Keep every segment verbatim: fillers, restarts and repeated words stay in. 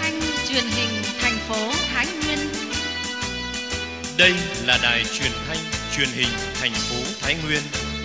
thanh truyền hình thành phố Thái Nguyên. Đây là đài truyền thanh truyền hình thành phố Thái Nguyên.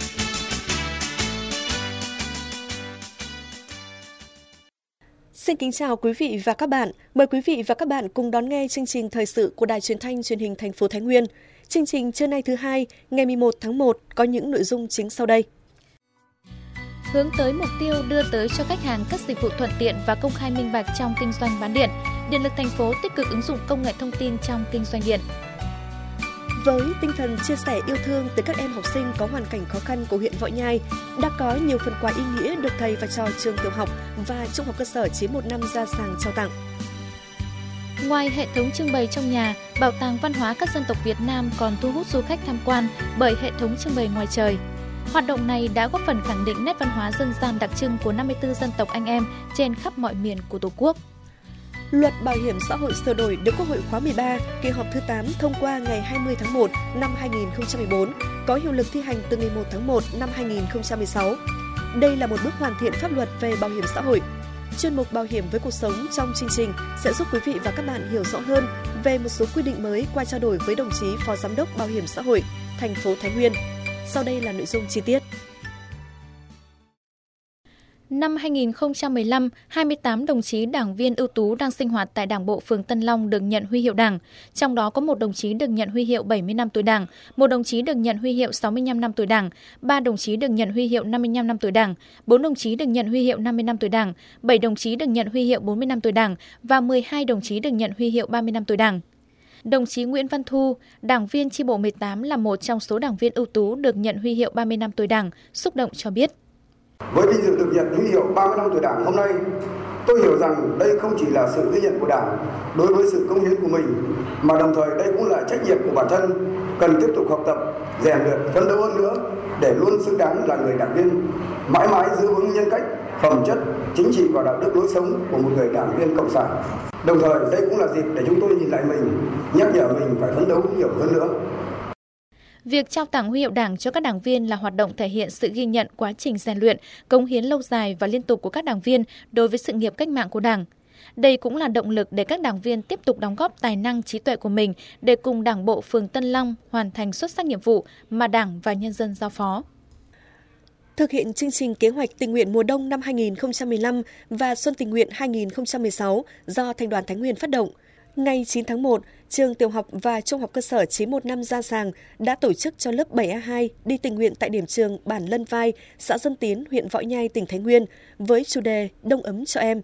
Xin kính chào quý vị và các bạn. Mời quý vị và các bạn cùng đón nghe chương trình thời sự của Đài Truyền thanh Truyền hình thành phố Thái Nguyên. Chương trình trưa nay thứ hai, ngày mười một tháng một có những nội dung chính sau đây. Hướng tới mục tiêu đưa tới cho khách hàng các dịch vụ thuận tiện và công khai minh bạch trong kinh doanh bán điện, Điện lực thành phố tích cực ứng dụng công nghệ thông tin trong kinh doanh điện. Với tinh thần chia sẻ yêu thương tới các em học sinh có hoàn cảnh khó khăn của huyện Võ Nhai, đã có nhiều phần quà ý nghĩa được thầy và trò trường tiểu học và trung học cơ sở chín một năm ra sàng trao tặng. Ngoài hệ thống trưng bày trong nhà, Bảo tàng Văn hóa các dân tộc Việt Nam còn thu hút du khách tham quan bởi hệ thống trưng bày ngoài trời. Hoạt động này đã góp phần khẳng định nét văn hóa dân gian đặc trưng của năm mươi tư dân tộc anh em trên khắp mọi miền của Tổ quốc. Luật Bảo hiểm xã hội sửa đổi được Quốc hội khóa mười ba, kỳ họp thứ tám thông qua ngày hai mươi tháng một năm hai nghìn không trăm mười bốn, có hiệu lực thi hành từ ngày một tháng một năm hai nghìn không trăm mười sáu. Đây là một bước hoàn thiện pháp luật về bảo hiểm xã hội. Chuyên mục Bảo hiểm với cuộc sống trong chương trình sẽ giúp quý vị và các bạn hiểu rõ hơn về một số quy định mới qua trao đổi với đồng chí Phó Giám đốc Bảo hiểm xã hội thành phố Thái Nguyên. Sau đây là nội dung chi tiết. Năm hai nghìn không trăm mười lăm, hai mươi tám đồng chí đảng viên ưu tú đang sinh hoạt tại Đảng bộ phường Tân Long được nhận huy hiệu Đảng. Trong đó có một đồng chí được nhận huy hiệu bảy mươi năm tuổi Đảng, một đồng chí được nhận huy hiệu sáu mươi lăm năm tuổi Đảng, ba đồng chí được nhận huy hiệu năm mươi lăm năm tuổi Đảng, bốn đồng chí được nhận huy hiệu năm mươi năm tuổi Đảng, bảy đồng chí được nhận huy hiệu bốn mươi năm tuổi Đảng và mười hai đồng chí được nhận huy hiệu ba mươi năm tuổi Đảng. Đồng chí Nguyễn Văn Thu, đảng viên chi bộ mười tám là một trong số đảng viên ưu tú được nhận huy hiệu ba mươi năm tuổi Đảng, xúc động cho biết. Với vinh dự được nhận huy hiệu ba mươi năm tuổi Đảng hôm nay, tôi hiểu rằng đây không chỉ là sự ghi nhận của Đảng đối với sự cống hiến của mình, mà đồng thời đây cũng là trách nhiệm của bản thân cần tiếp tục học tập, rèn luyện, phấn đấu hơn nữa để luôn xứng đáng là người đảng viên, mãi mãi giữ vững nhân cách, phẩm chất, chính trị và đạo đức lối sống của một người đảng viên cộng sản. Đồng thời đây cũng là dịp để chúng tôi nhìn lại mình, nhắc nhở mình phải phấn đấu nhiều hơn nữa. Việc trao tặng huy hiệu Đảng cho các đảng viên là hoạt động thể hiện sự ghi nhận quá trình rèn luyện, cống hiến lâu dài và liên tục của các đảng viên đối với sự nghiệp cách mạng của Đảng. Đây cũng là động lực để các đảng viên tiếp tục đóng góp tài năng trí tuệ của mình để cùng Đảng bộ phường Tân Long hoàn thành xuất sắc nhiệm vụ mà Đảng và nhân dân giao phó. Thực hiện chương trình kế hoạch tình nguyện mùa đông năm hai nghìn không trăm mười lăm và xuân tình nguyện hai nghìn không trăm mười sáu do Thành đoàn Thái Nguyên phát động, ngày chín tháng một, trường tiểu học và trung học cơ sở chín một năm Gia Sàng đã tổ chức cho lớp bảy A hai đi tình nguyện tại điểm trường bản Lân Vai, xã Dân Tiến, huyện Võ Nhai, tỉnh Thái Nguyên với chủ đề Đông ấm cho em.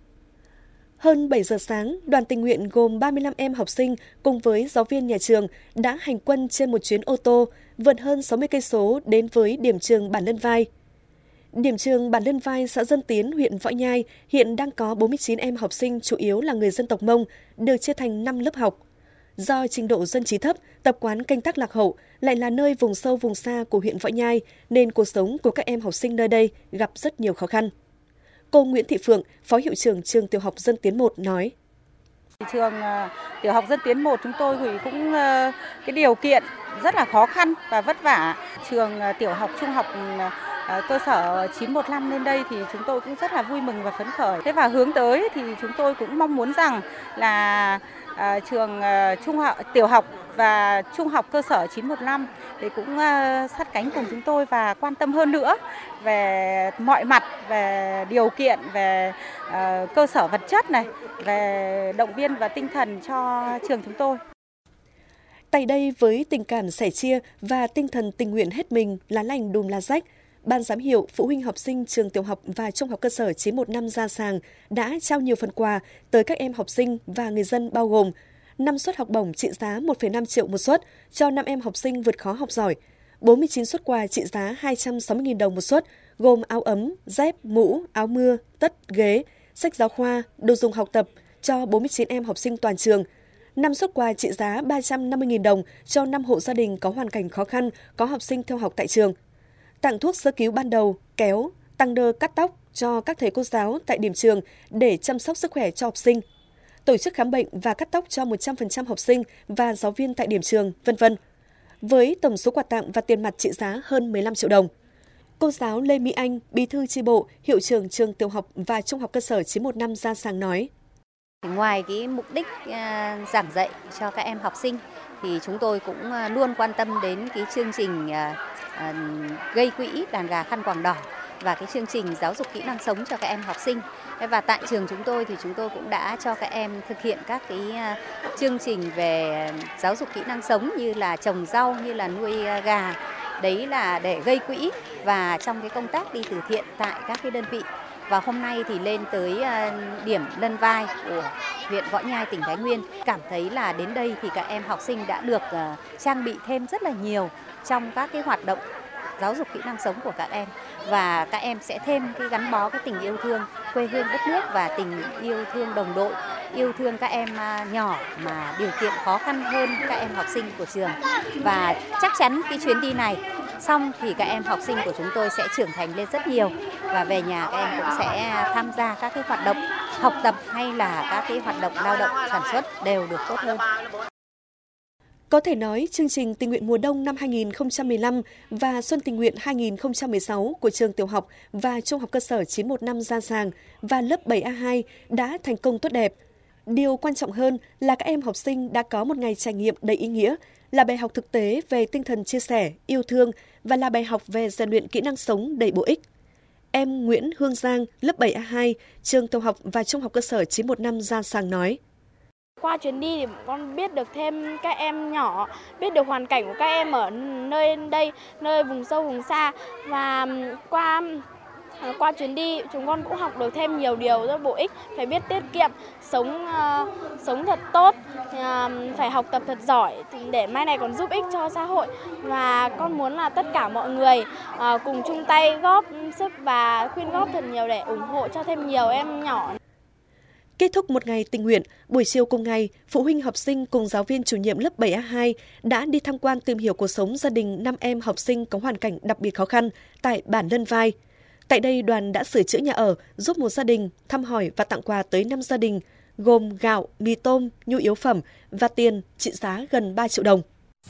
Hơn bảy giờ sáng, đoàn tình nguyện gồm ba mươi lăm em học sinh cùng với giáo viên nhà trường đã hành quân trên một chuyến ô tô vượt hơn sáu mươi cây số đến với điểm trường bản Lân Vai. Điểm trường bản Lân Vai, xã Dân Tiến, huyện Võ Nhai hiện đang có bốn mươi chín em học sinh chủ yếu là người dân tộc Mông, được chia thành năm lớp học. Do trình độ dân trí thấp, tập quán canh tác lạc hậu, lại là nơi vùng sâu vùng xa của huyện Võ Nhai, nên cuộc sống của các em học sinh nơi đây gặp rất nhiều khó khăn. Cô Nguyễn Thị Phượng, Phó Hiệu trưởng trường tiểu học Dân Tiến một nói. Trường tiểu học Dân Tiến một chúng tôi thì cũng cái điều kiện rất là khó khăn và vất vả. Trường tiểu học trung học cơ sở chín một năm lên đây thì chúng tôi cũng rất là vui mừng và phấn khởi. Thế và hướng tới thì chúng tôi cũng mong muốn rằng là à, trường à, trung học tiểu học và trung học cơ sở chín một năm thì cũng à, sát cánh cùng chúng tôi và quan tâm hơn nữa về mọi mặt, về điều kiện, về à, cơ sở vật chất này, về động viên và tinh thần cho trường chúng tôi. Tại đây với tình cảm sẻ chia và tinh thần tình nguyện hết mình, lá lành đùm lá rách, Ban giám hiệu, phụ huynh học sinh trường tiểu học và trung học cơ sở chín một năm Gia Sàng đã trao nhiều phần quà tới các em học sinh và người dân bao gồm năm suất học bổng trị giá một phẩy năm triệu một suất cho năm em học sinh vượt khó học giỏi, bốn mươi chín suất quà trị giá hai trăm sáu mươi nghìn đồng một suất gồm áo ấm, dép, mũ, áo mưa, tất, ghế, sách giáo khoa, đồ dùng học tập cho bốn mươi chín em học sinh toàn trường, năm suất quà trị giá ba trăm năm mươi nghìn đồng cho năm hộ gia đình có hoàn cảnh khó khăn có học sinh theo học tại trường, tặng thuốc sơ cứu ban đầu, kéo, tăng đơ cắt tóc cho các thầy cô giáo tại điểm trường để chăm sóc sức khỏe cho học sinh, tổ chức khám bệnh và cắt tóc cho một trăm phần trăm học sinh và giáo viên tại điểm trường, vân vân. Với tổng số quà tặng và tiền mặt trị giá hơn mười lăm triệu đồng. Cô giáo Lê Mỹ Anh, bí thư chi bộ, hiệu trưởng trường tiểu học và trung học cơ sở chín một năm Gia Sàng nói. Ngoài cái mục đích à, giảng dạy cho các em học sinh thì chúng tôi cũng à, luôn quan tâm đến cái chương trình à, à, gây quỹ đàn gà khăn quàng đỏ và cái chương trình giáo dục kỹ năng sống cho các em học sinh. Và tại trường chúng tôi thì chúng tôi cũng đã cho các em thực hiện các cái uh, chương trình về giáo dục kỹ năng sống như là trồng rau, như là nuôi uh, gà. Đấy là để gây quỹ và trong cái công tác đi từ thiện tại các cái đơn vị. Và hôm nay thì lên tới uh, điểm Lân Vai của huyện Võ Nhai, tỉnh Thái Nguyên. Cảm thấy là đến đây thì các em học sinh đã được uh, trang bị thêm rất là nhiều trong các cái hoạt động giáo dục kỹ năng sống của các em, và các em sẽ thêm cái gắn bó cái tình yêu thương quê hương đất nước và tình yêu thương đồng đội, yêu thương các em nhỏ mà điều kiện khó khăn hơn các em học sinh của trường. Và chắc chắn cái chuyến đi này xong thì các em học sinh của chúng tôi sẽ trưởng thành lên rất nhiều, và về nhà các em cũng sẽ tham gia các cái hoạt động học tập hay là các cái hoạt động lao động sản xuất đều được tốt hơn. Có thể nói, chương trình tình nguyện mùa đông năm hai nghìn không trăm mười lăm và Xuân tình nguyện hai nghìn không trăm mười sáu của trường tiểu học và trung học cơ sở chín một năm Gia Sàng và lớp bảy A hai đã thành công tốt đẹp. Điều quan trọng hơn là các em học sinh đã có một ngày trải nghiệm đầy ý nghĩa, là bài học thực tế về tinh thần chia sẻ, yêu thương và là bài học về rèn luyện kỹ năng sống đầy bổ ích. Em Nguyễn Hương Giang, lớp bảy A hai, trường tiểu học và trung học cơ sở chín một năm Gia Sàng nói: Qua chuyến đi thì con biết được thêm các em nhỏ, biết được hoàn cảnh của các em ở nơi đây, nơi vùng sâu vùng xa, và qua qua chuyến đi chúng con cũng học được thêm nhiều điều rất bổ ích, phải biết tiết kiệm, sống uh, sống thật tốt, uh, phải học tập thật giỏi để mai này còn giúp ích cho xã hội, và con muốn là tất cả mọi người uh, cùng chung tay góp sức và quyên góp thật nhiều để ủng hộ cho thêm nhiều em nhỏ. Kết thúc một ngày tình nguyện, buổi chiều cùng ngày, phụ huynh học sinh cùng giáo viên chủ nhiệm lớp bảy A hai đã đi tham quan tìm hiểu cuộc sống gia đình năm em học sinh có hoàn cảnh đặc biệt khó khăn tại bản Lân Vai. Tại đây, đoàn đã sửa chữa nhà ở, giúp một gia đình, thăm hỏi và tặng quà tới năm gia đình, gồm gạo, mì tôm, nhu yếu phẩm và tiền trị giá gần ba triệu đồng.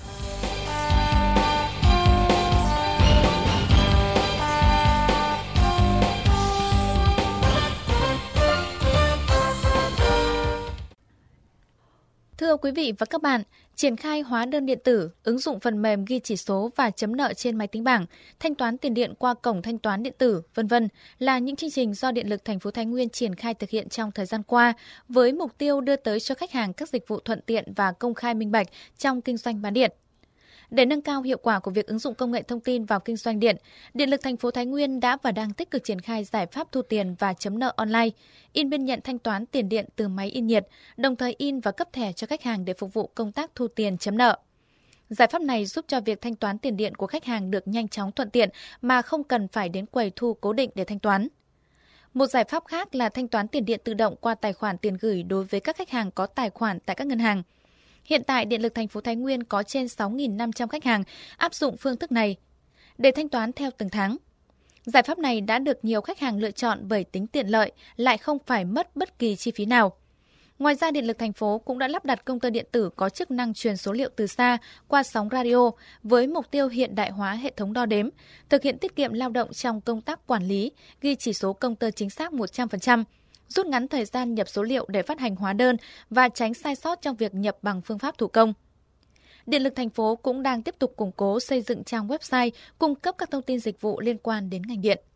Thưa quý vị và các bạn, triển khai hóa đơn điện tử, ứng dụng phần mềm ghi chỉ số và chấm nợ trên máy tính bảng, thanh toán tiền điện qua cổng thanh toán điện tử, vân vân là những chương trình do Điện lực thành phố Thái Nguyên triển khai thực hiện trong thời gian qua với mục tiêu đưa tới cho khách hàng các dịch vụ thuận tiện và công khai minh bạch trong kinh doanh bán điện. Để nâng cao hiệu quả của việc ứng dụng công nghệ thông tin vào kinh doanh điện, Điện lực thành phố Thái Nguyên đã và đang tích cực triển khai giải pháp thu tiền và chấm nợ online, in biên nhận thanh toán tiền điện từ máy in nhiệt, đồng thời in và cấp thẻ cho khách hàng để phục vụ công tác thu tiền chấm nợ. Giải pháp này giúp cho việc thanh toán tiền điện của khách hàng được nhanh chóng thuận tiện mà không cần phải đến quầy thu cố định để thanh toán. Một giải pháp khác là thanh toán tiền điện tự động qua tài khoản tiền gửi đối với các khách hàng có tài khoản tại các ngân hàng. Hiện tại, Điện lực thành phố Thái Nguyên có trên sáu nghìn năm trăm khách hàng áp dụng phương thức này để thanh toán theo từng tháng. Giải pháp này đã được nhiều khách hàng lựa chọn bởi tính tiện lợi, lại không phải mất bất kỳ chi phí nào. Ngoài ra, Điện lực thành phố cũng đã lắp đặt công tơ điện tử có chức năng truyền số liệu từ xa qua sóng radio với mục tiêu hiện đại hóa hệ thống đo đếm, thực hiện tiết kiệm lao động trong công tác quản lý, ghi chỉ số công tơ chính xác một trăm phần trăm. Rút ngắn thời gian nhập số liệu để phát hành hóa đơn và tránh sai sót trong việc nhập bằng phương pháp thủ công. Điện lực thành phố cũng đang tiếp tục củng cố xây dựng trang website cung cấp các thông tin dịch vụ liên quan đến ngành điện.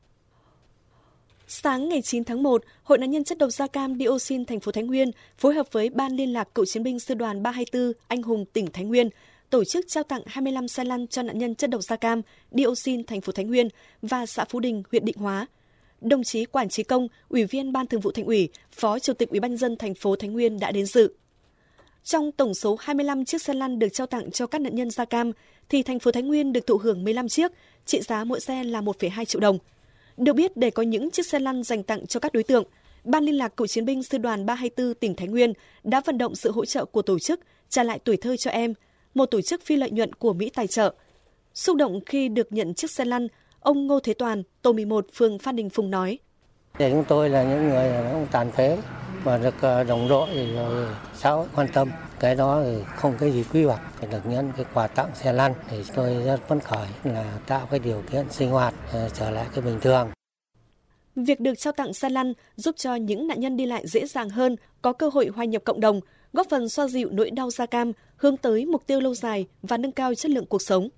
Sáng ngày chín tháng một, Hội nạn nhân chất độc da cam dioxin thành phố Thái Nguyên phối hợp với Ban liên lạc cựu chiến binh sư đoàn ba hai tư Anh hùng tỉnh Thái Nguyên tổ chức trao tặng hai mươi lăm xe lăn cho nạn nhân chất độc da cam dioxin thành phố Thái Nguyên và xã Phú Đình, huyện Định Hóa. Đồng chí Quản Trí Công, Ủy viên Ban Thường vụ Thành ủy, Phó Chủ tịch Ủy ban nhân dân thành phố Thái Nguyên đã đến dự. Trong tổng số hai mươi lăm chiếc xe lăn được trao tặng cho các nạn nhân da cam, thì thành phố Thái Nguyên được thụ hưởng mười lăm chiếc, trị giá mỗi xe là một phẩy hai triệu đồng. Được biết, để có những chiếc xe lăn dành tặng cho các đối tượng, Ban liên lạc cựu chiến binh sư đoàn ba hai tư tỉnh Thái Nguyên đã vận động sự hỗ trợ của tổ chức Trả lại tuổi thơ cho em, một tổ chức phi lợi nhuận của Mỹ tài trợ. Xúc động khi được nhận chiếc xe lăn, ông Ngô Thế Toàn, tổ mười một, phường Phan Đình Phùng nói: Để chúng tôi là những người cũng tàn phế mà được đồng đội rồi xã hội quan tâm, cái đó thì không cái gì quy hoạch, phải được nhận cái quà tặng xe lăn thì tôi rất phấn khởi là tạo cái điều kiện sinh hoạt trở lại cái bình thường. Việc được trao tặng xe lăn giúp cho những nạn nhân đi lại dễ dàng hơn, có cơ hội hòa nhập cộng đồng, góp phần xoa dịu nỗi đau da cam, hướng tới mục tiêu lâu dài và nâng cao chất lượng cuộc sống.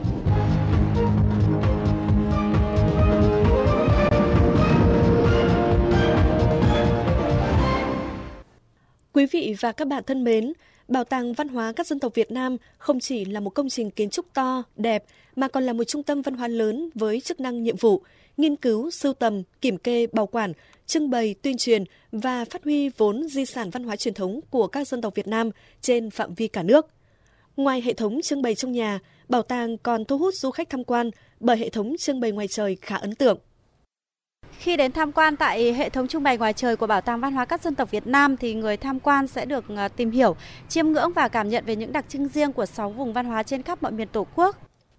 Quý vị và các bạn thân mến, Bảo tàng Văn hóa các dân tộc Việt Nam không chỉ là một công trình kiến trúc to, đẹp, mà còn là một trung tâm văn hóa lớn với chức năng nhiệm vụ, nghiên cứu, sưu tầm, kiểm kê, bảo quản, trưng bày, tuyên truyền và phát huy vốn di sản văn hóa truyền thống của các dân tộc Việt Nam trên phạm vi cả nước. Ngoài hệ thống trưng bày trong nhà, bảo tàng còn thu hút du khách tham quan bởi hệ thống trưng bày ngoài trời khá ấn tượng. Khi đến tham quan tại hệ thống trưng bày ngoài trời của Bảo tàng Văn hóa các dân tộc Việt Nam thì người tham quan sẽ được tìm hiểu, chiêm ngưỡng và cảm nhận về những đặc trưng riêng của sáu vùng văn hóa trên khắp mọi miền Tổ quốc.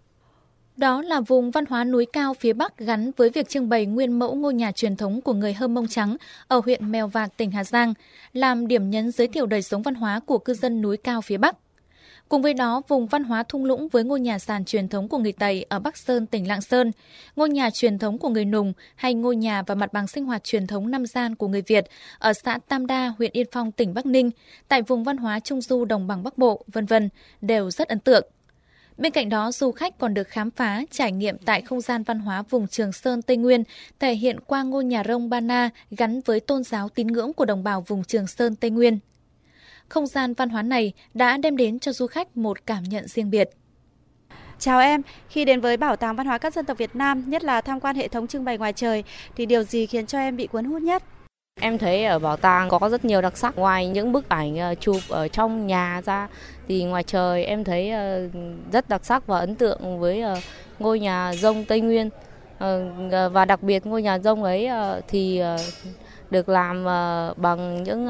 Đó là vùng văn hóa núi cao phía Bắc gắn với việc trưng bày nguyên mẫu ngôi nhà truyền thống của người Hơ Mông Trắng ở huyện Mèo Vạc, tỉnh Hà Giang, làm điểm nhấn giới thiệu đời sống văn hóa của cư dân núi cao phía Bắc. Cùng với đó, vùng văn hóa thung lũng với ngôi nhà sàn truyền thống của người Tây ở Bắc Sơn, tỉnh Lạng Sơn, ngôi nhà truyền thống của người Nùng hay ngôi nhà và mặt bằng sinh hoạt truyền thống năm gian của người Việt ở xã Tam Đa, huyện Yên Phong, tỉnh Bắc Ninh, tại vùng văn hóa Trung Du Đồng bằng Bắc Bộ, vân vân đều rất ấn tượng. Bên cạnh đó, du khách còn được khám phá, trải nghiệm tại không gian văn hóa vùng Trường Sơn, Tây Nguyên, thể hiện qua ngôi nhà rông Ba Na gắn với tôn giáo tín ngưỡng của đồng bào vùng Trường Sơn, Tây Nguyên. Không gian văn hóa này đã đem đến cho du khách một cảm nhận riêng biệt. Chào em, khi đến với Bảo tàng Văn hóa các dân tộc Việt Nam, nhất là tham quan hệ thống trưng bày ngoài trời, thì điều gì khiến cho em bị cuốn hút nhất? Em thấy ở bảo tàng có rất nhiều đặc sắc. Ngoài những bức ảnh chụp ở trong nhà ra, thì ngoài trời em thấy rất đặc sắc và ấn tượng với ngôi nhà rông Tây Nguyên. Và đặc biệt ngôi nhà rông ấy thì được làm bằng những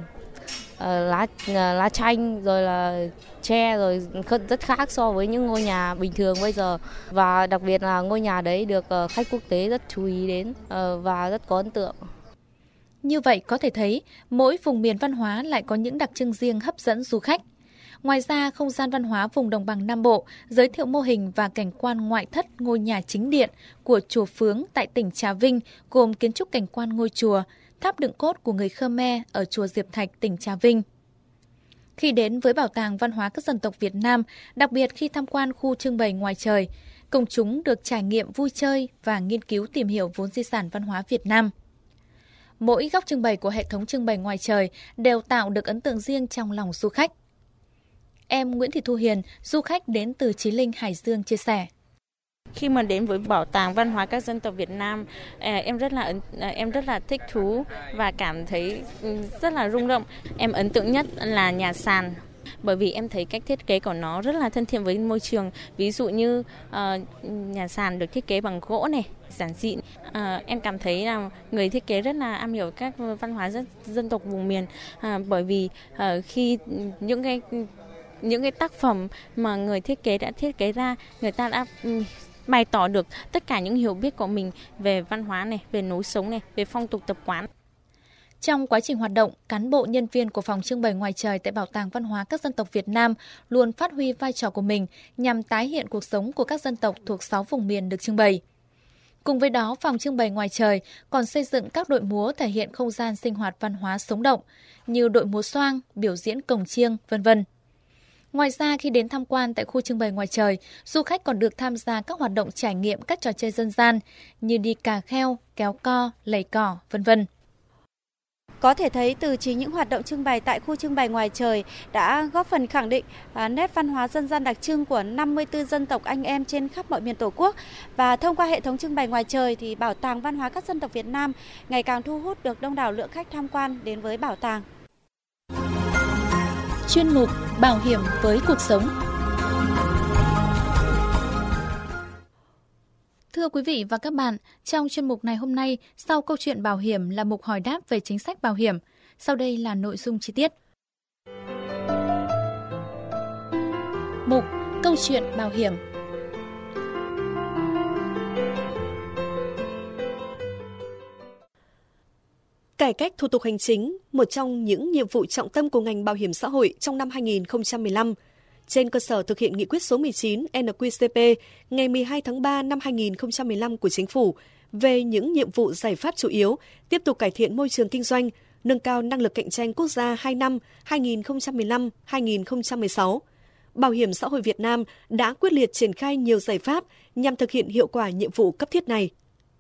lá lá chanh rồi là tre, rồi rất khác so với những ngôi nhà bình thường bây giờ. Và đặc biệt là ngôi nhà đấy được khách quốc tế rất chú ý đến và rất có ấn tượng. Như vậy có thể thấy, mỗi vùng miền văn hóa lại có những đặc trưng riêng hấp dẫn du khách. Ngoài ra, không gian văn hóa vùng đồng bằng Nam Bộ giới thiệu mô hình và cảnh quan ngoại thất ngôi nhà chính điện của chùa Phướng tại tỉnh Trà Vinh, gồm kiến trúc cảnh quan ngôi chùa, tháp đựng cốt của người Khmer ở chùa Diệp Thạch, tỉnh Trà Vinh. Khi đến với Bảo tàng Văn hóa các dân tộc Việt Nam, đặc biệt khi tham quan khu trưng bày ngoài trời, công chúng được trải nghiệm vui chơi và nghiên cứu tìm hiểu vốn di sản văn hóa Việt Nam. Mỗi góc trưng bày của hệ thống trưng bày ngoài trời đều tạo được ấn tượng riêng trong lòng du khách. Em Nguyễn Thị Thu Hiền, du khách đến từ Chí Linh, Hải Dương chia sẻ. Khi mà đến với Bảo tàng Văn hóa các dân tộc Việt Nam, em rất là em rất là thích thú và cảm thấy rất là rung động. Em ấn tượng nhất là nhà sàn, bởi vì em thấy cách thiết kế của nó rất là thân thiện với môi trường. Ví dụ như uh, nhà sàn được thiết kế bằng gỗ này, giản dị. Uh, em cảm thấy là người thiết kế rất là am hiểu các văn hóa rất, dân tộc vùng miền, uh, bởi vì uh, khi những cái những cái tác phẩm mà người thiết kế đã thiết kế ra, người ta đã um, bày tỏ được tất cả những hiểu biết của mình về văn hóa này, về lối sống này, về phong tục tập quán. Trong quá trình hoạt động, cán bộ nhân viên của phòng trưng bày ngoài trời tại Bảo tàng Văn hóa các dân tộc Việt Nam luôn phát huy vai trò của mình nhằm tái hiện cuộc sống của các dân tộc thuộc sáu vùng miền được trưng bày. Cùng với đó, phòng trưng bày ngoài trời còn xây dựng các đội múa thể hiện không gian sinh hoạt văn hóa sống động như đội múa xoang, biểu diễn cồng chiêng, vân vân. Ngoài ra, khi đến tham quan tại khu trưng bày ngoài trời, du khách còn được tham gia các hoạt động trải nghiệm các trò chơi dân gian như đi cà kheo, kéo co, lầy cỏ, vân vân. Có thể thấy từ chính những hoạt động trưng bày tại khu trưng bày ngoài trời đã góp phần khẳng định à, nét văn hóa dân gian đặc trưng của năm mươi tư dân tộc anh em trên khắp mọi miền Tổ quốc. Và thông qua hệ thống trưng bày ngoài trời thì Bảo tàng Văn hóa các dân tộc Việt Nam ngày càng thu hút được đông đảo lượng khách tham quan đến với bảo tàng. Chuyên mục Bảo hiểm với cuộc sống. Thưa quý vị và các bạn, trong chuyên mục này hôm nay, sau câu chuyện bảo hiểm là mục hỏi đáp về chính sách bảo hiểm. Sau đây là nội dung chi tiết. Mục Câu chuyện bảo hiểm. Cải cách thủ tục hành chính, một trong những nhiệm vụ trọng tâm của ngành bảo hiểm xã hội trong năm hai nghìn không trăm mười lăm. Trên cơ sở thực hiện nghị quyết số mười chín N Q C P ngày mười hai tháng ba năm hai nghìn không trăm mười lăm của Chính phủ về những nhiệm vụ giải pháp chủ yếu, tiếp tục cải thiện môi trường kinh doanh, nâng cao năng lực cạnh tranh quốc gia hai năm hai nghìn không trăm mười lăm đến hai nghìn không trăm mười sáu. Bảo hiểm xã hội Việt Nam đã quyết liệt triển khai nhiều giải pháp nhằm thực hiện hiệu quả nhiệm vụ cấp thiết này.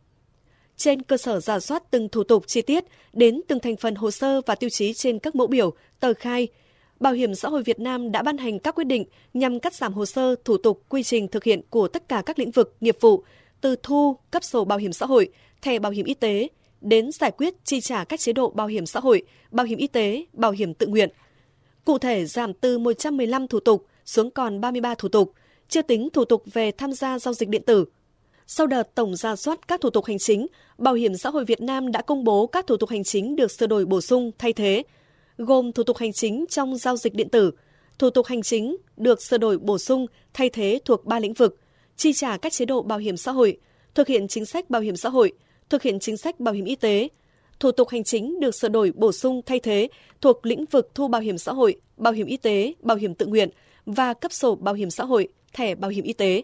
Trên cơ sở rà soát từng thủ tục chi tiết đến từng thành phần hồ sơ và tiêu chí trên các mẫu biểu, tờ khai, Bảo hiểm xã hội Việt Nam đã ban hành các quyết định nhằm cắt giảm hồ sơ, thủ tục, quy trình thực hiện của tất cả các lĩnh vực nghiệp vụ, từ thu, cấp sổ bảo hiểm xã hội, thẻ bảo hiểm y tế, đến giải quyết chi trả các chế độ bảo hiểm xã hội, bảo hiểm y tế, bảo hiểm tự nguyện. Cụ thể giảm từ một trăm mười lăm thủ tục xuống còn ba mươi ba thủ tục, chưa tính thủ tục về tham gia giao dịch điện tử. Sau đợt tổng rà soát các thủ tục hành chính, Bảo hiểm xã hội Việt Nam đã công bố các thủ tục hành chính được sửa đổi bổ sung thay thế, gồm thủ tục hành chính trong giao dịch điện tử, thủ tục hành chính được sửa đổi bổ sung thay thế thuộc ba lĩnh vực: chi trả các chế độ bảo hiểm xã hội, thực hiện chính sách bảo hiểm xã hội, thực hiện chính sách bảo hiểm y tế. Thủ tục hành chính được sửa đổi bổ sung thay thế thuộc lĩnh vực thu bảo hiểm xã hội, bảo hiểm y tế, bảo hiểm tự nguyện và cấp sổ bảo hiểm xã hội, thẻ bảo hiểm y tế.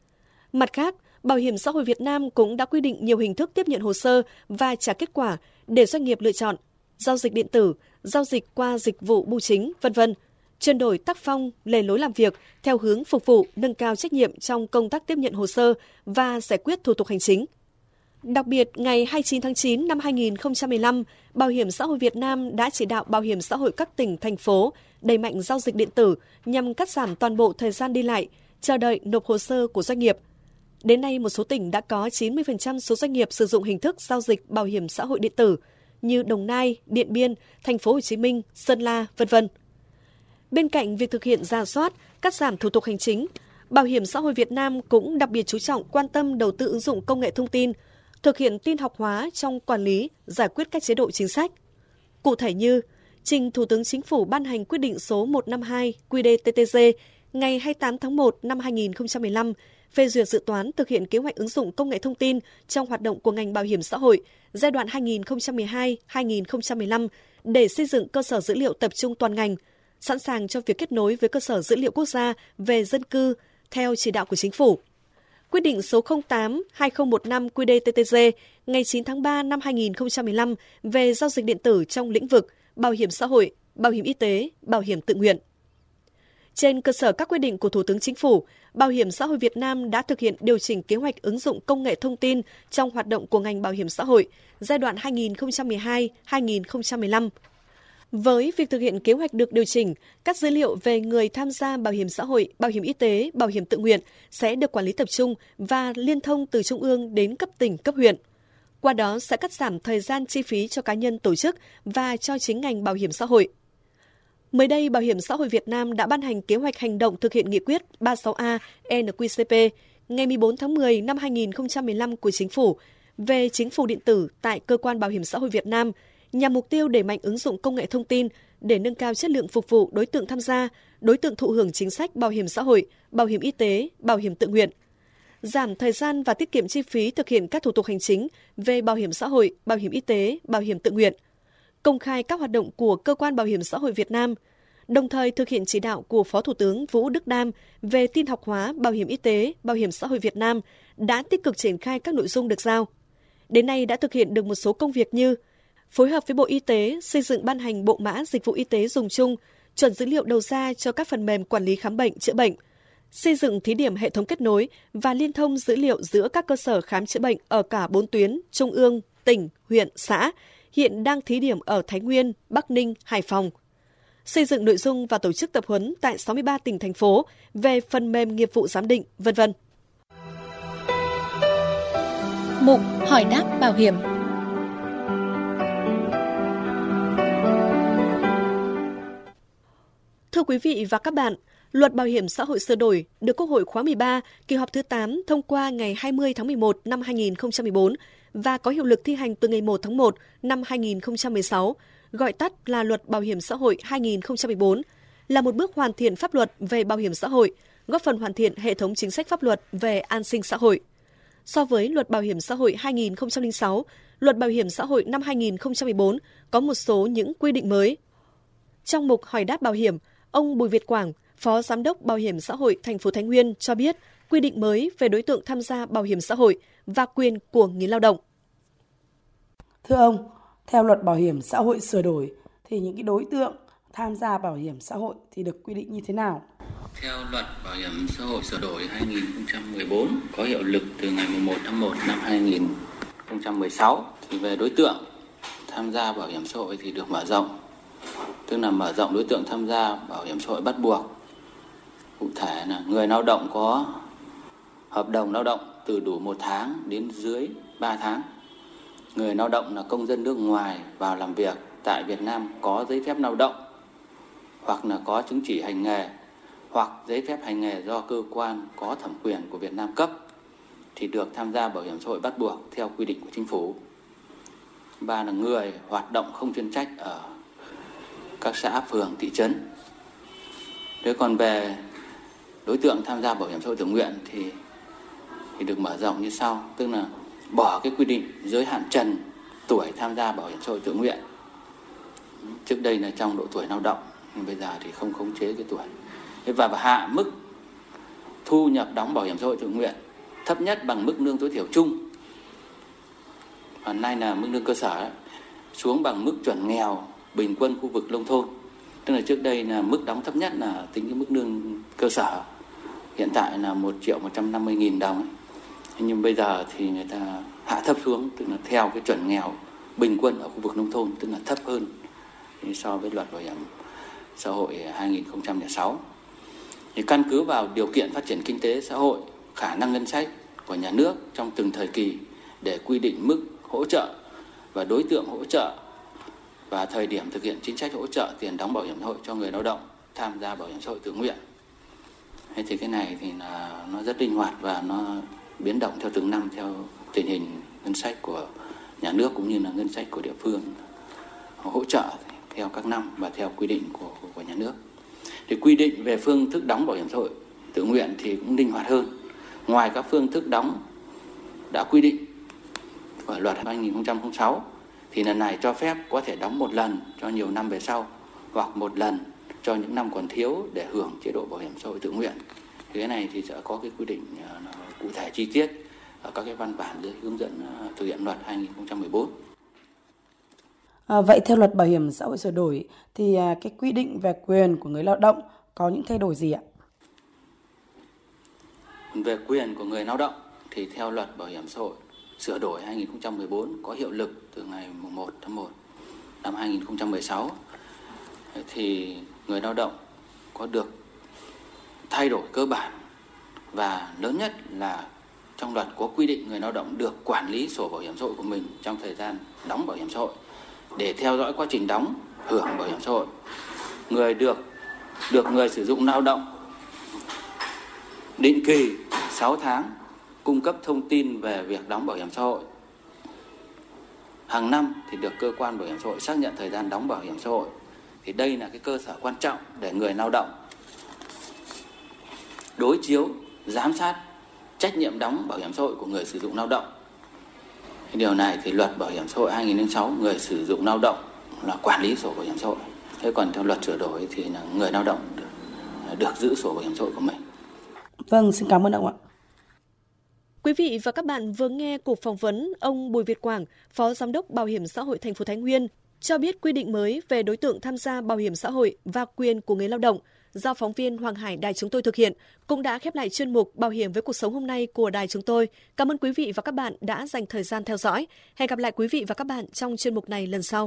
Mặt khác, Bảo hiểm xã hội Việt Nam cũng đã quy định nhiều hình thức tiếp nhận hồ sơ và trả kết quả để doanh nghiệp lựa chọn: giao dịch điện tử, giao dịch qua dịch vụ bưu chính, vân vân, chuyển đổi tác phong, lề lối làm việc theo hướng phục vụ, nâng cao trách nhiệm trong công tác tiếp nhận hồ sơ và giải quyết thủ tục hành chính. Đặc biệt, ngày hai mươi chín tháng chín năm hai nghìn không trăm mười lăm, Bảo hiểm xã hội Việt Nam đã chỉ đạo Bảo hiểm xã hội các tỉnh, thành phố đẩy mạnh giao dịch điện tử nhằm cắt giảm toàn bộ thời gian đi lại, chờ đợi nộp hồ sơ của doanh nghiệp. Đến nay, một số tỉnh đã có chín mươi phần trăm số doanh nghiệp sử dụng hình thức giao dịch bảo hiểm xã hội điện tử như Đồng Nai, Điện Biên, Thành phố Hồ Chí Minh, Sơn La, vân vân. Bên cạnh việc thực hiện rà soát, cắt giảm thủ tục hành chính, Bảo hiểm xã hội Việt Nam cũng đặc biệt chú trọng quan tâm đầu tư ứng dụng công nghệ thông tin, thực hiện tin học hóa trong quản lý, giải quyết các chế độ chính sách. Cụ thể như, trình Thủ tướng Chính phủ ban hành quyết định số một trăm năm mươi hai Q D T T G ngày hai mươi tám tháng một năm hai nghìn không trăm mười lăm phê duyệt dự toán thực hiện kế hoạch ứng dụng công nghệ thông tin trong hoạt động của ngành bảo hiểm xã hội giai đoạn hai nghìn không trăm mười hai đến hai nghìn không trăm mười lăm để xây dựng cơ sở dữ liệu tập trung toàn ngành, sẵn sàng cho việc kết nối với cơ sở dữ liệu quốc gia về dân cư theo chỉ đạo của Chính phủ. Quyết định số không tám hai không một năm Q D T T G ngày chín tháng ba năm hai nghìn không trăm mười lăm về giao dịch điện tử trong lĩnh vực bảo hiểm xã hội, bảo hiểm y tế, bảo hiểm tự nguyện. Trên cơ sở các quyết định của Thủ tướng Chính phủ, Bảo hiểm xã hội Việt Nam đã thực hiện điều chỉnh kế hoạch ứng dụng công nghệ thông tin trong hoạt động của ngành bảo hiểm xã hội giai đoạn hai nghìn không trăm mười hai đến hai nghìn không trăm mười lăm. Với việc thực hiện kế hoạch được điều chỉnh, các dữ liệu về người tham gia bảo hiểm xã hội, bảo hiểm y tế, bảo hiểm tự nguyện sẽ được quản lý tập trung và liên thông từ trung ương đến cấp tỉnh, cấp huyện. Qua đó sẽ cắt giảm thời gian chi phí cho cá nhân, tổ chức và cho chính ngành bảo hiểm xã hội. Mới đây, Bảo hiểm xã hội Việt Nam đã ban hành kế hoạch hành động thực hiện nghị quyết ba mươi sáu A N Q C P ngày mười bốn tháng mười năm hai nghìn không trăm mười lăm của Chính phủ về chính phủ điện tử tại Cơ quan Bảo hiểm xã hội Việt Nam nhằm mục tiêu đẩy mạnh ứng dụng công nghệ thông tin để nâng cao chất lượng phục vụ đối tượng tham gia, đối tượng thụ hưởng chính sách bảo hiểm xã hội, bảo hiểm y tế, bảo hiểm tự nguyện, giảm thời gian và tiết kiệm chi phí thực hiện các thủ tục hành chính về bảo hiểm xã hội, bảo hiểm y tế, bảo hiểm tự nguyện, công khai các hoạt động của Cơ quan Bảo hiểm xã hội Việt Nam, đồng thời thực hiện chỉ đạo của Phó Thủ tướng Vũ Đức Đam về tin học hóa bảo hiểm y tế, bảo hiểm xã hội Việt Nam đã tích cực triển khai các nội dung được giao. Đến nay đã thực hiện được một số công việc như phối hợp với Bộ Y tế xây dựng ban hành bộ mã dịch vụ y tế dùng chung, chuẩn dữ liệu đầu ra cho các phần mềm quản lý khám bệnh, chữa bệnh, xây dựng thí điểm hệ thống kết nối và liên thông dữ liệu giữa các cơ sở khám chữa bệnh ở cả bốn tuyến, trung ương, tỉnh, huyện, xã, hiện đang thí điểm ở Thái Nguyên, Bắc Ninh, Hải Phòng. Xây dựng nội dung và tổ chức tập huấn tại sáu mươi ba tỉnh, thành phố về phần mềm nghiệp vụ giám định, vân vân. Mục hỏi đáp bảo hiểm. Thưa quý vị và các bạn, Luật Bảo hiểm xã hội sửa đổi được Quốc hội khóa mười ba, kỳ họp thứ tám thông qua ngày hai mươi tháng mười một năm hai nghìn không trăm mười bốn và có hiệu lực thi hành từ ngày một tháng một năm hai nghìn không trăm mười sáu, gọi tắt là Luật Bảo hiểm xã hội hai nghìn không trăm mười bốn, là một bước hoàn thiện pháp luật về bảo hiểm xã hội, góp phần hoàn thiện hệ thống chính sách pháp luật về an sinh xã hội. So với Luật Bảo hiểm xã hội hai nghìn không trăm lẻ sáu, Luật Bảo hiểm xã hội năm hai nghìn không trăm mười bốn có một số những quy định mới. Trong mục hỏi đáp bảo hiểm, ông Bùi Việt Quảng, Phó Giám đốc Bảo hiểm xã hội thành phố Thái Nguyên cho biết quy định mới về đối tượng tham gia bảo hiểm xã hội và quyền của người lao động. Thưa ông, theo luật bảo hiểm xã hội sửa đổi thì những cái đối tượng tham gia bảo hiểm xã hội thì được quy định như thế nào? Theo luật bảo hiểm xã hội sửa đổi hai nghìn không trăm mười bốn có hiệu lực từ ngày mùng một tháng một năm hai nghìn không trăm mười sáu thì về đối tượng tham gia bảo hiểm xã hội thì được mở rộng, tức là mở rộng đối tượng tham gia bảo hiểm xã hội bắt buộc. Cụ thể là người lao động có hợp đồng lao động từ đủ một tháng đến dưới ba tháng. Người lao động là công dân nước ngoài vào làm việc tại Việt Nam có giấy phép lao động hoặc là có chứng chỉ hành nghề hoặc giấy phép hành nghề do cơ quan có thẩm quyền của Việt Nam cấp thì được tham gia bảo hiểm xã hội bắt buộc theo quy định của chính phủ. Ba là người hoạt động không chuyên trách ở các xã, phường, thị trấn. Thế còn về đối tượng tham gia bảo hiểm xã hội tự nguyện thì thì được mở rộng như sau, tức là bỏ cái quy định giới hạn trần tuổi tham gia bảo hiểm xã hội tự nguyện. Trước đây là trong độ tuổi lao động, nhưng bây giờ thì không khống chế cái tuổi. Và hạ mức thu nhập đóng bảo hiểm xã hội tự nguyện thấp nhất bằng mức lương tối thiểu chung. Hôm nay là mức lương cơ sở ấy, xuống bằng mức chuẩn nghèo bình quân khu vực nông thôn. Tức là trước đây là mức đóng thấp nhất là tính cái mức lương cơ sở. Hiện tại là một triệu một trăm năm mươi nghìn đồng ấy. Nhưng bây giờ thì người ta hạ thấp xuống, tức là theo cái chuẩn nghèo bình quân ở khu vực nông thôn, tức là thấp hơn so với luật bảo hiểm xã hội hai nghìn không trăm lẻ sáu. Thì căn cứ vào điều kiện phát triển kinh tế xã hội, khả năng ngân sách của nhà nước trong từng thời kỳ để quy định mức hỗ trợ và đối tượng hỗ trợ và thời điểm thực hiện chính sách hỗ trợ tiền đóng bảo hiểm xã hội cho người lao động tham gia bảo hiểm xã hội tự nguyện. Thế thì cái này thì là nó rất linh hoạt và nó biến động theo từng năm theo tình hình ngân sách của nhà nước cũng như là ngân sách của địa phương hỗ trợ theo các năm và theo quy định của, của, của nhà nước. Thì quy định về phương thức đóng bảo hiểm xã hội tự nguyện thì cũng linh hoạt hơn. Ngoài các phương thức đóng đã quy định của luật hai nghìn không trăm lẻ sáu thì lần này cho phép có thể đóng một lần cho nhiều năm về sau hoặc một lần cho những năm còn thiếu để hưởng chế độ bảo hiểm xã hội tự nguyện. Thì cái này thì sẽ có cái quy định cụ thể chi tiết ở các cái văn bản dưới hướng dẫn thực hiện luật hai nghìn không trăm mười bốn. À, vậy theo luật bảo hiểm xã hội sửa đổi thì à, cái quy định về quyền của người lao động có những thay đổi gì ạ? Về quyền của người lao động thì theo luật bảo hiểm xã hội sửa đổi hai nghìn không trăm mười bốn có hiệu lực từ ngày mùng một tháng một năm hai nghìn không trăm mười sáu thì người lao động có được thay đổi cơ bản và lớn nhất là trong luật có quy định người lao động được quản lý sổ bảo hiểm xã hội của mình trong thời gian đóng bảo hiểm xã hội để theo dõi quá trình đóng hưởng bảo hiểm xã hội. Người được được người sử dụng lao động định kỳ sáu tháng cung cấp thông tin về việc đóng bảo hiểm xã hội. Hàng năm thì được cơ quan bảo hiểm xã hội xác nhận thời gian đóng bảo hiểm xã hội. Thì đây là cái cơ sở quan trọng để người lao động đối chiếu, giám sát trách nhiệm đóng bảo hiểm xã hội của người sử dụng lao động. Cái điều này thì luật bảo hiểm xã hội hai nghìn không trăm lẻ sáu người sử dụng lao động là quản lý sổ bảo hiểm xã hội. Thế còn theo luật sửa đổi thì là người lao động được, được giữ sổ bảo hiểm xã hội của mình. Vâng, xin cảm ơn ông ạ. Quý vị và các bạn vừa nghe cuộc phỏng vấn ông Bùi Việt Quảng, Phó Giám đốc Bảo hiểm xã hội thành phố Thái Nguyên, cho biết quy định mới về đối tượng tham gia bảo hiểm xã hội và quyền của người lao động do phóng viên Hoàng Hải đài chúng tôi thực hiện cũng đã khép lại chuyên mục Bảo hiểm với cuộc sống hôm nay của đài chúng tôi. Cảm ơn quý vị và các bạn đã dành thời gian theo dõi. Hẹn gặp lại quý vị và các bạn trong chuyên mục này lần sau.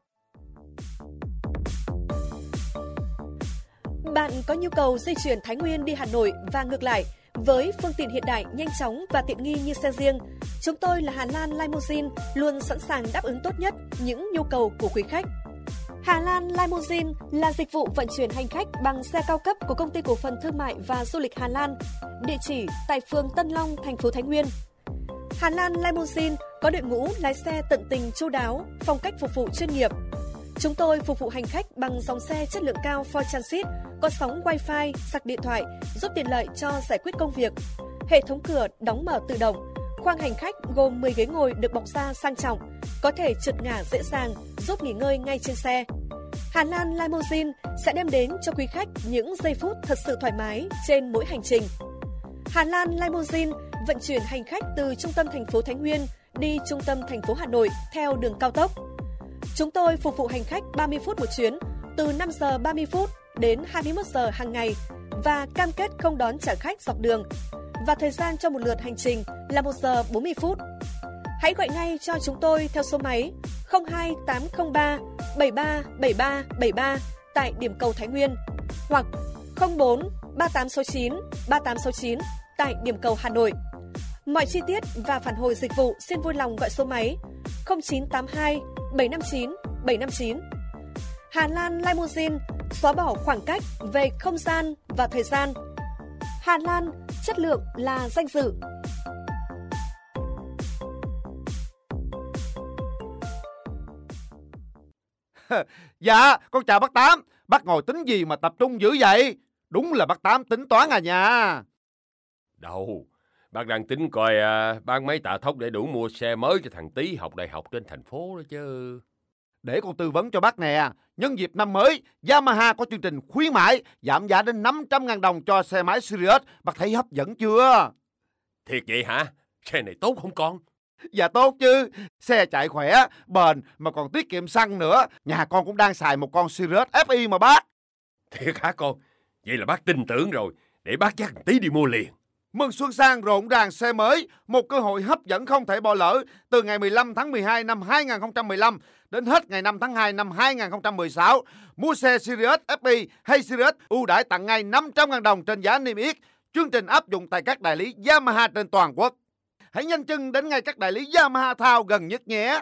Bạn có nhu cầu di chuyển Thái Nguyên đi Hà Nội và ngược lại với phương tiện hiện đại, nhanh chóng và tiện nghi như xe riêng, chúng tôi là Hà Lan Limousine luôn sẵn sàng đáp ứng tốt nhất những nhu cầu của quý khách. Hà Lan Limousine là dịch vụ vận chuyển hành khách bằng xe cao cấp của Công ty Cổ phần Thương mại và Du lịch Hà Lan, địa chỉ tại phường Tân Long, thành phố Thái Nguyên. Hà Lan Limousine có đội ngũ lái xe tận tình chu đáo, phong cách phục vụ chuyên nghiệp. Chúng tôi phục vụ hành khách bằng dòng xe chất lượng cao Ford Transit, có sóng Wi-Fi, sạc điện thoại, giúp tiện lợi cho giải quyết công việc. Hệ thống cửa đóng mở tự động. Khoang hành khách gồm mười ghế ngồi được bọc da sang trọng, có thể trượt ngả dễ dàng, giúp nghỉ ngơi ngay trên xe. Hà Lan Limousine sẽ đem đến cho quý khách những giây phút thật sự thoải mái trên mỗi hành trình. Hà Lan Limousine vận chuyển hành khách từ trung tâm thành phố Thái Nguyên đi trung tâm thành phố Hà Nội theo đường cao tốc. Chúng tôi phục vụ hành khách ba mươi phút một chuyến, từ năm giờ ba mươi phút đến hai mươi mốt giờ hàng ngày và cam kết không đón trả khách dọc đường. Và thời gian cho một lượt hành trình là một giờ bốn mươi phút. Hãy gọi ngay cho chúng tôi theo số máy không hai tám không ba bảy ba bảy ba bảy ba tại điểm cầu Thái Nguyên hoặc không bốn ba tám sáu chín ba tám sáu chín tại điểm cầu Hà Nội. Mọi chi tiết và phản hồi dịch vụ xin vui lòng gọi số máy không chín tám hai bảy năm chín bảy năm chín. Hà Lan Limousine xóa bỏ khoảng cách về không gian và thời gian. Hà Lan, chất lượng là danh dự. Dạ, con chào bác Tám. Bác ngồi tính gì mà tập trung dữ vậy? Đúng là bác Tám tính toán à nha. Đâu, bác đang tính coi à, bán mấy tạ thóc để đủ mua xe mới cho thằng Tý học đại học trên thành phố đó chứ. Để con tư vấn cho bác nè. Nhân dịp năm mới, Yamaha có chương trình khuyến mãi giảm giá đến năm trăm ngàn đồng cho xe máy Sirius. Bác thấy hấp dẫn chưa? Thiệt vậy hả? Xe này tốt không con? Dạ tốt chứ. Xe chạy khỏe, bền mà còn tiết kiệm xăng nữa. Nhà con cũng đang xài một con Sirius ép i mà bác. Thiệt hả con? Vậy là bác tin tưởng rồi. Để bác dắt thằng Tý đi mua liền. Mừng xuân sang rộn ràng xe mới, một cơ hội hấp dẫn không thể bỏ lỡ từ ngày mười lăm tháng mười hai năm hai nghìn không trăm mười lăm đến hết ngày năm tháng hai năm hai nghìn không trăm mười sáu. Mua xe Sirius ép i hay Sirius ưu đãi tặng ngay năm trăm ngàn đồng trên giá niêm yết. Chương trình áp dụng tại các đại lý Yamaha trên toàn quốc. Hãy nhanh chân đến ngay các đại lý Yamaha Thao gần nhất nhé.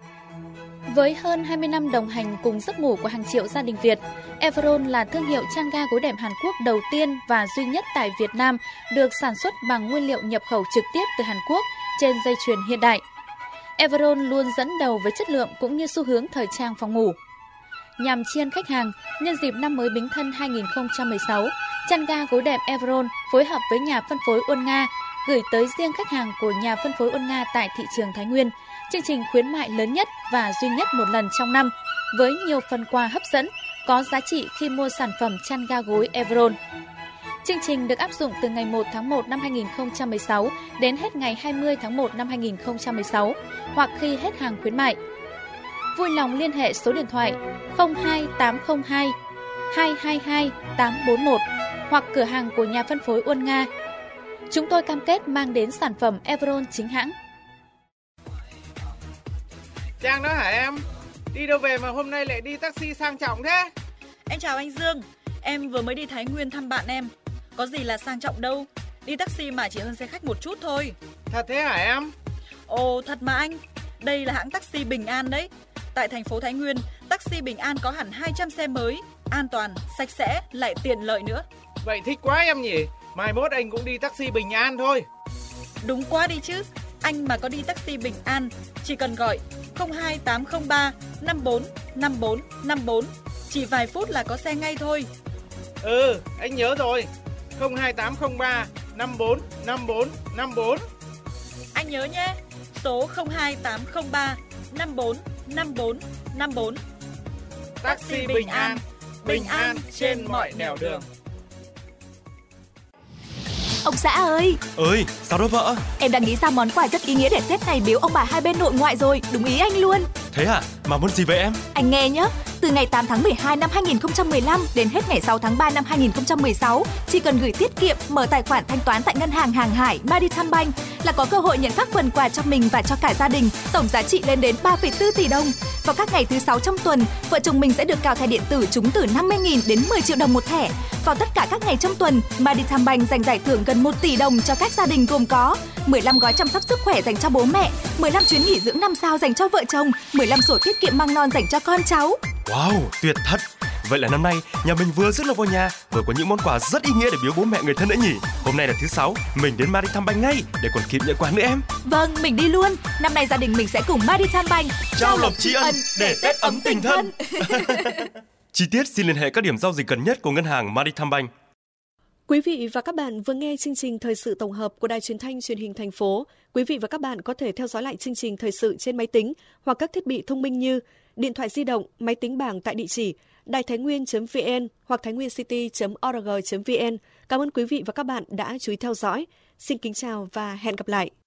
Với hơn hai mươi năm đồng hành cùng giấc ngủ của hàng triệu gia đình Việt, Everon là thương hiệu chăn ga gối đệm Hàn Quốc đầu tiên và duy nhất tại Việt Nam được sản xuất bằng nguyên liệu nhập khẩu trực tiếp từ Hàn Quốc trên dây chuyền hiện đại. Everon luôn dẫn đầu với chất lượng cũng như xu hướng thời trang phòng ngủ. Nhằm tri ân khách hàng, nhân dịp năm mới Bính Thân hai nghìn không trăm mười sáu, chăn ga gối đệm Everon phối hợp với nhà phân phối Uôn Nga gửi tới riêng khách hàng của nhà phân phối Uôn Nga tại thị trường Thái Nguyên chương trình khuyến mại lớn nhất và duy nhất một lần trong năm, với nhiều phần quà hấp dẫn, có giá trị khi mua sản phẩm chăn ga gối Everon. Chương trình được áp dụng từ ngày một tháng một năm hai nghìn không trăm mười sáu đến hết ngày hai mươi tháng một năm hai nghìn không trăm mười sáu, hoặc khi hết hàng khuyến mại. Vui lòng liên hệ số điện thoại không hai tám không hai hai hai hai tám bốn một hoặc cửa hàng của nhà phân phối Uôn Nga. Chúng tôi cam kết mang đến sản phẩm Everon chính hãng. Trang đó hả em? Đi đâu về mà hôm nay lại đi taxi sang trọng thế? Em chào anh Dương. Em vừa mới đi Thái Nguyên thăm bạn em. Có gì là sang trọng đâu. Đi taxi mà chỉ hơn xe khách một chút thôi. Thật thế hả em? Ồ, thật mà anh. Đây là hãng taxi Bình An đấy. Tại thành phố Thái Nguyên, taxi Bình An có hẳn hai trăm xe mới, an toàn, sạch sẽ, lại tiện lợi nữa. Vậy thích quá em nhỉ? Mai mốt anh cũng đi taxi Bình An thôi. Đúng quá đi chứ. Anh mà có đi taxi Bình An, chỉ cần gọi không hai tám không ba năm bốn năm bốn năm bốn. Chỉ vài phút là có xe ngay thôi. Ừ, anh nhớ rồi. không hai tám không ba năm bốn năm bốn năm bốn. Anh nhớ nhé. Số không hai tám không ba năm bốn năm bốn năm bốn. Taxi Bình An, bình an trên mọi nẻo đường. Ông xã ơi! Ơi, sao đó vợ? Em đang nghĩ ra món quà rất ý nghĩa để Tết này biếu ông bà hai bên nội ngoại rồi, đúng ý anh luôn. Thế à? Mà muốn gì vậy em? Anh nghe nhé, từ ngày tám tháng mười hai năm hai nghìn không trăm mười lăm đến hết ngày sáu tháng ba năm hai nghìn không trăm mười sáu, chỉ cần gửi tiết kiệm, mở tài khoản thanh toán tại ngân hàng Hàng Hải Maritime Bank là có cơ hội nhận các phần quà cho mình và cho cả gia đình, tổng giá trị lên đến ba phẩy bốn tỷ đồng. Vào các ngày thứ sáu trong tuần, vợ chồng mình sẽ được cào thẻ điện tử trúng từ năm mươi nghìn đến mười triệu đồng một thẻ. Vào tất cả các ngày trong tuần, Maritime Bank dành giải thưởng gần một tỷ đồng cho các gia đình, gồm có mười lăm gói chăm sóc sức khỏe dành cho bố mẹ, mười lăm chuyến nghỉ dưỡng năm sao dành cho vợ chồng, mười lăm sổ tiết kiệm măng non dành cho con cháu. Wow, tuyệt thật! Vậy là năm nay nhà mình vừa rước lộc vào nhà, vừa có những món quà rất ý nghĩa để biếu bố mẹ người thân nữa nhỉ? Hôm nay là thứ sáu, mình đến Maritime Bank ngay để còn kịp nhận quà nữa em. Vâng, mình đi luôn. Năm nay gia đình mình sẽ cùng Maritime Bank trao lộc tri ân để Tết ấm tình thân. Chi tiết xin liên hệ các điểm giao dịch gần nhất của ngân hàng Maritime Bank. Quý vị và các bạn vừa nghe chương trình thời sự tổng hợp của Đài Truyền thanh Truyền hình thành phố. Quý vị và các bạn có thể theo dõi lại chương trình thời sự trên máy tính hoặc các thiết bị thông minh như điện thoại di động, máy tính bảng tại địa chỉ đài thái nguyên.vn hoặc thainwincity chấm org chấm vn. Cảm ơn quý vị và các bạn đã chú ý theo dõi. Xin kính chào và hẹn gặp lại.